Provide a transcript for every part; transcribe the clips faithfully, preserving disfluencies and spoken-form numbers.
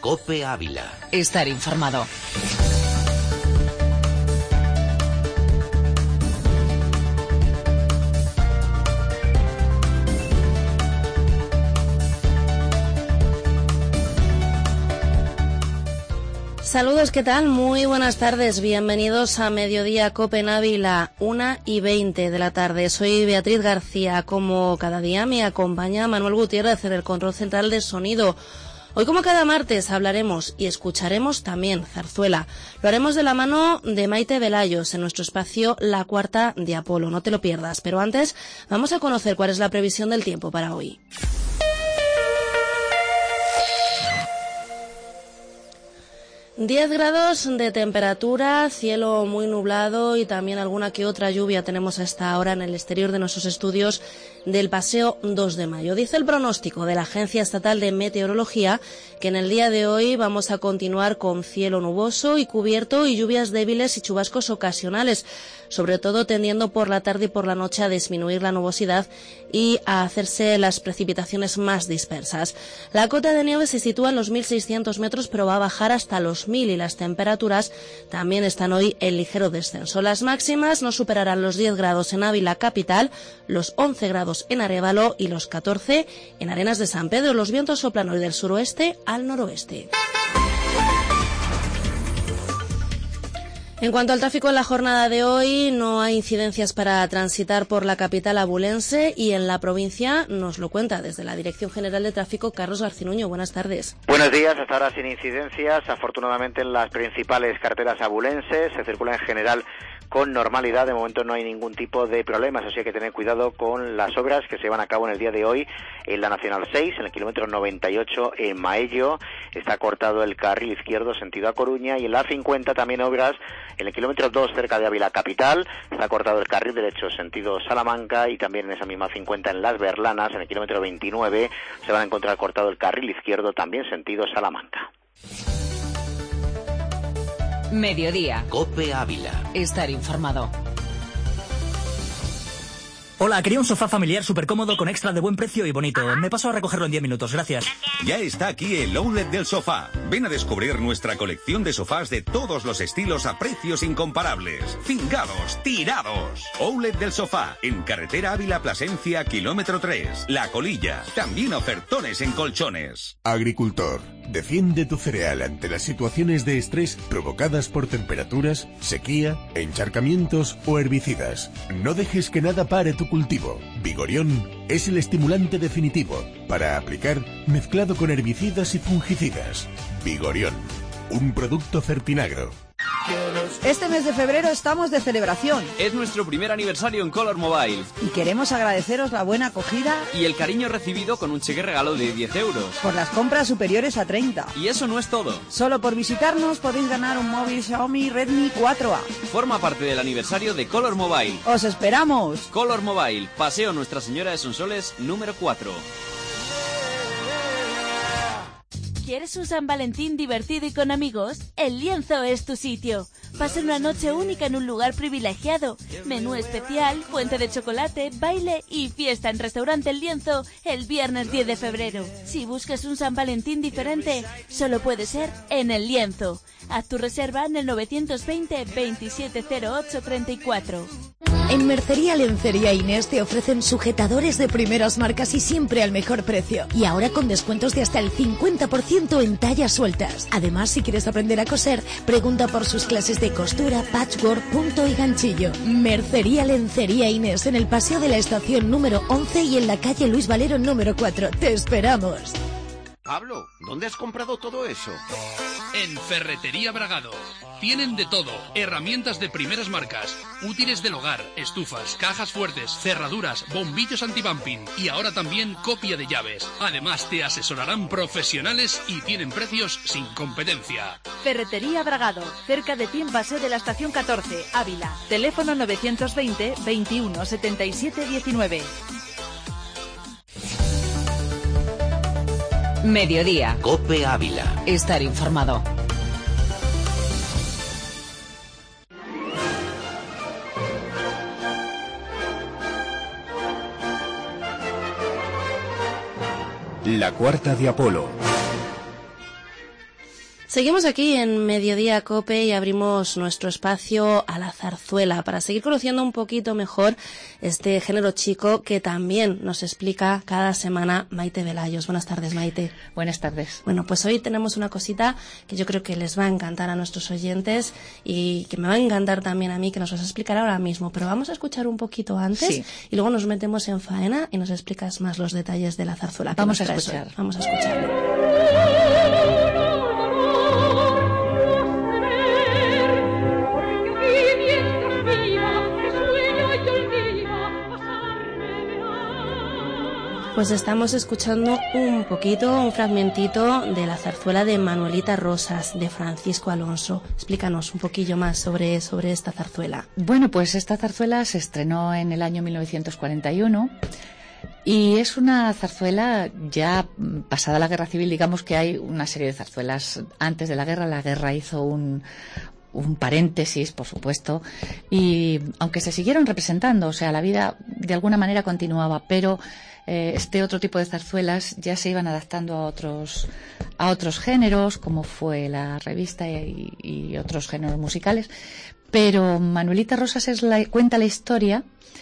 COPE Ávila. Estar informado. Saludos, ¿qué tal? Muy buenas tardes, bienvenidos a Mediodía COPE en Ávila, una y veinte de la tarde. Soy Beatriz García, como cada día me acompaña Manuel Gutiérrez en el control central de sonido. Hoy, como cada martes, hablaremos y escucharemos también zarzuela. Lo haremos de la mano de Maite Velayos en nuestro espacio La Cuarta de Apolo, no te lo pierdas. Pero antes, vamos a conocer cuál es la previsión del tiempo para hoy. diez grados de temperatura, cielo muy nublado y también alguna que otra lluvia tenemos a esta hora en el exterior de nuestros estudios del Paseo dos de mayo. Dice el pronóstico de la Agencia Estatal de Meteorología que en el día de hoy vamos a continuar con cielo nuboso y cubierto y lluvias débiles y chubascos ocasionales, sobre todo tendiendo por la tarde y por la noche a disminuir la nubosidad y a hacerse las precipitaciones más dispersas. La cota de nieve se sitúa en los mil seiscientos metros, pero va a bajar hasta los mil y las temperaturas también están hoy en ligero descenso. Las máximas no superarán los diez grados en Ávila capital, los once grados en Arévalo y los catorce en Arenas de San Pedro. Los vientos soplan hoy del suroeste al noroeste. En cuanto al tráfico en la jornada de hoy, no hay incidencias para transitar por la capital abulense y en la provincia nos lo cuenta desde la Dirección General de Tráfico Carlos Garcinuño. Buenas tardes. Buenos días, hasta ahora sin incidencias. Afortunadamente en las principales carreteras abulenses se circula en general con normalidad. De momento no hay ningún tipo de problemas, así hay que tener cuidado con las obras que se llevan a cabo en el día de hoy en la Nacional seis, en el kilómetro noventa y ocho en Maello. Está cortado el carril izquierdo sentido a Coruña, y en la cincuenta también obras en el kilómetro dos cerca de Ávila capital. Está cortado el carril derecho sentido Salamanca, y también en esa misma cincuenta en Las Berlanas, en el kilómetro veintinueve, se van a encontrar cortado el carril izquierdo también sentido Salamanca. Mediodía. COPE Ávila. Estar informado. Hola, quería un sofá familiar súper cómodo con extra de buen precio y bonito. Me paso a recogerlo en diez minutos, gracias. Ya está aquí el Outlet del Sofá. Ven a descubrir nuestra colección de sofás de todos los estilos a precios incomparables. Fingados, tirados. Outlet del Sofá, en carretera Ávila Plasencia, kilómetro tres. La Colilla. También ofertones en colchones. Agricultor, defiende tu cereal ante las situaciones de estrés provocadas por temperaturas, sequía, encharcamientos o herbicidas. No dejes que nada pare tu cultivo. Vigorión es el estimulante definitivo para aplicar mezclado con herbicidas y fungicidas. Vigorión, un producto Fertinagro. Este mes de febrero estamos de celebración. Es nuestro primer aniversario en Color Mobile. Y queremos agradeceros la buena acogida y el cariño recibido con un cheque regalo de diez euros. Por las compras superiores a treinta. Y eso no es todo. Solo por visitarnos podéis ganar un móvil Xiaomi Redmi cuatro A. Forma parte del aniversario de Color Mobile. ¡Os esperamos! Color Mobile, Paseo Nuestra Señora de Sonsoles, número cuatro. ¿Quieres un San Valentín divertido y con amigos? El Lienzo es tu sitio. Pasa una noche única en un lugar privilegiado. Menú especial, fuente de chocolate, baile y fiesta en Restaurante El Lienzo el viernes diez de febrero. Si buscas un San Valentín diferente, solo puede ser en El Lienzo. Haz tu reserva en el novecientos veinte, veintisiete cero ocho, treinta y cuatro. En Mercería Lencería Inés te ofrecen sujetadores de primeras marcas y siempre al mejor precio. Y ahora con descuentos de hasta el cincuenta por ciento en tallas sueltas. Además, si quieres aprender a coser, pregunta por sus clases de costura, patchwork, punto y ganchillo. Mercería Lencería Inés en el Paseo de la Estación número once y en la calle Luis Valero número cuatro. ¡Te esperamos! Pablo, ¿dónde has comprado todo eso? En Ferretería Bragado. Tienen de todo, herramientas de primeras marcas, útiles del hogar, estufas, cajas fuertes, cerraduras, bombillos anti-bumping y ahora también copia de llaves. Además te asesorarán profesionales y tienen precios sin competencia. Ferretería Bragado, cerca de ti en Paseo de la Estación catorce, Ávila. Teléfono novecientos veinte, veintiuno, setenta y siete, diecinueve. Mediodía. COPE Ávila. Estar informado. La Cuarta de Apolo. Seguimos aquí en Mediodía Cope y abrimos nuestro espacio a la zarzuela para seguir conociendo un poquito mejor este género chico que también nos explica cada semana Maite Velayos. Buenas tardes, Maite. Buenas tardes. Bueno, pues hoy tenemos una cosita que yo creo que les va a encantar a nuestros oyentes y que me va a encantar también a mí, que nos vas a explicar ahora mismo. Pero vamos a escuchar un poquito antes sí. y luego nos metemos en faena y nos explicas más los detalles de la zarzuela. Vamos a escuchar. Hoy. Vamos a escucharlo. Pues estamos escuchando un poquito, un fragmentito de la zarzuela de Manuelita Rosas, de Francisco Alonso. Explícanos un poquillo más sobre, sobre esta zarzuela. Bueno, pues esta zarzuela se estrenó en el año mil novecientos cuarenta y uno y es una zarzuela ya pasada la Guerra Civil. Digamos que hay una serie de zarzuelas antes de la guerra. La guerra hizo un... un paréntesis, por supuesto, y aunque se siguieron representando, o sea, la vida de alguna manera continuaba, pero eh, este otro tipo de zarzuelas ya se iban adaptando a otros a otros géneros, como fue la revista y, y otros géneros musicales, pero Manuelita Rosas es la, cuenta la historia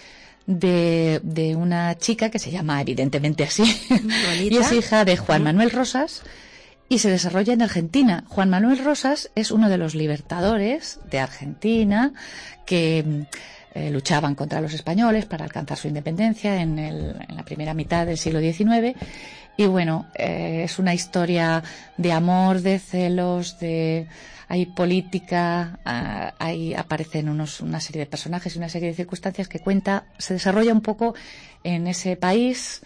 de, de una chica que se llama evidentemente así, y es hija de Juan Manuel Rosas, y se desarrolla en Argentina. Juan Manuel Rosas es uno de los libertadores de Argentina que eh, luchaban contra los españoles para alcanzar su independencia en, el, en la primera mitad del siglo diecinueve. Y bueno, eh, es una historia de amor, de celos, de hay política, uh, hay aparecen unos, una serie de personajes y una serie de circunstancias que cuenta, se desarrolla un poco en ese país.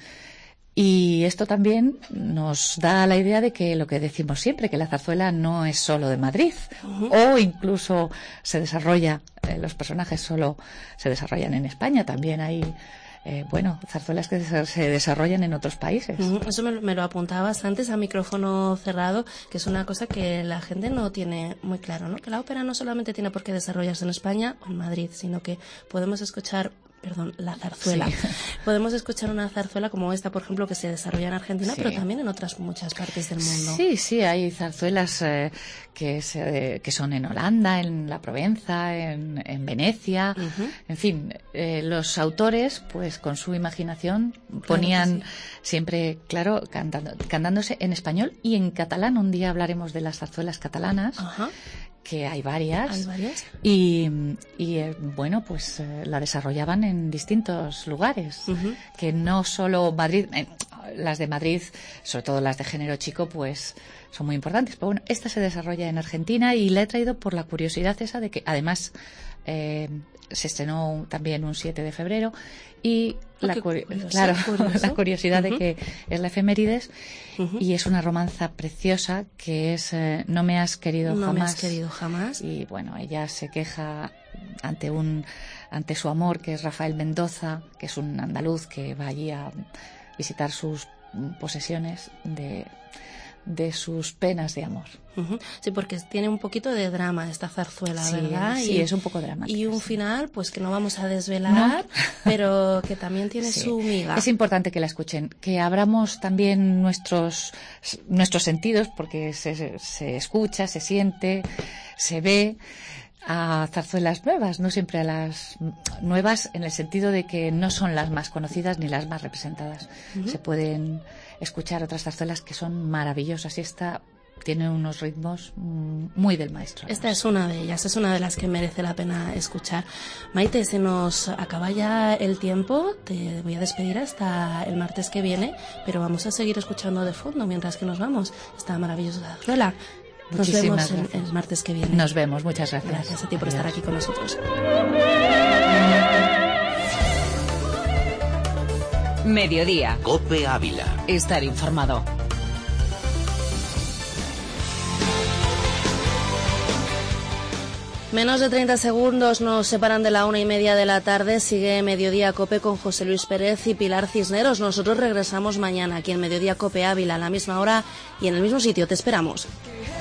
Y esto también nos da la idea de que lo que decimos siempre, que la zarzuela no es solo de Madrid, uh-huh. o incluso se desarrolla, eh, los personajes solo se desarrollan en España, también hay, eh, bueno, zarzuelas que se desarrollan en otros países. Uh-huh. Eso me, me lo apuntabas antes a micrófono cerrado, que es una cosa que la gente no tiene muy claro, ¿no? Que la ópera no solamente tiene por qué desarrollarse en España o en Madrid, sino que podemos escuchar Perdón, la zarzuela. Sí. Podemos escuchar una zarzuela como esta, por ejemplo, que se desarrolla en Argentina, sí. pero también en otras muchas partes del mundo. Sí, sí, hay zarzuelas eh, que, se, que son en Holanda, en la Provenza, en, en Venecia, uh-huh. en fin, eh, los autores, pues con su imaginación, ponían claro sí. siempre, claro, cantando, cantándose en español y en catalán. Un día hablaremos de las zarzuelas catalanas. Uh-huh. que hay varias, ¿Hay varias? y, y eh, bueno, pues eh, la desarrollaban en distintos lugares, uh-huh. que no solo Madrid, eh, las de Madrid, sobre todo las de género chico, pues son muy importantes, pero bueno, esta se desarrolla en Argentina y la he traído por la curiosidad esa de que además eh, se estrenó también un siete de febrero y oh, la, curi- curioso, claro, la curiosidad uh-huh. de que es la efemérides uh-huh. y es una romanza preciosa que es eh, No me has querido no jamás. No me has querido jamás. Y bueno, ella se queja ante un ante su amor, que es Rafael Mendoza, que es un andaluz que va allí a visitar sus posesiones, de de sus penas de amor. Uh-huh. Sí, porque tiene un poquito de drama esta zarzuela, sí, ¿verdad? Sí, y, es un poco dramática. Y un sí. final, pues que no vamos a desvelar, ¿No? pero que también tiene sí. su miga. Es importante que la escuchen, que abramos también nuestros nuestros sentidos, porque se, se escucha, se siente, se ve a zarzuelas nuevas, no siempre a las nuevas en el sentido de que no son las más conocidas ni las más representadas. Uh-huh. Se pueden escuchar otras zarzuelas que son maravillosas y esta tiene unos ritmos muy del maestro. Esta es una de ellas, es una de las que merece la pena escuchar. Maite, se nos acaba ya el tiempo, te voy a despedir hasta el martes que viene, pero vamos a seguir escuchando de fondo mientras que nos vamos esta maravillosa zarzuela. Nos Muchísimas vemos el, el martes que viene. Nos vemos, muchas gracias. Gracias a ti por Adiós. Estar aquí con nosotros. Mediodía. Cope Ávila. Estar informado. Menos de treinta segundos nos separan de la una y media de la tarde. Sigue Mediodía Cope con José Luis Pérez y Pilar Cisneros. Nosotros regresamos mañana aquí en Mediodía Cope Ávila a la misma hora y en el mismo sitio. Te esperamos.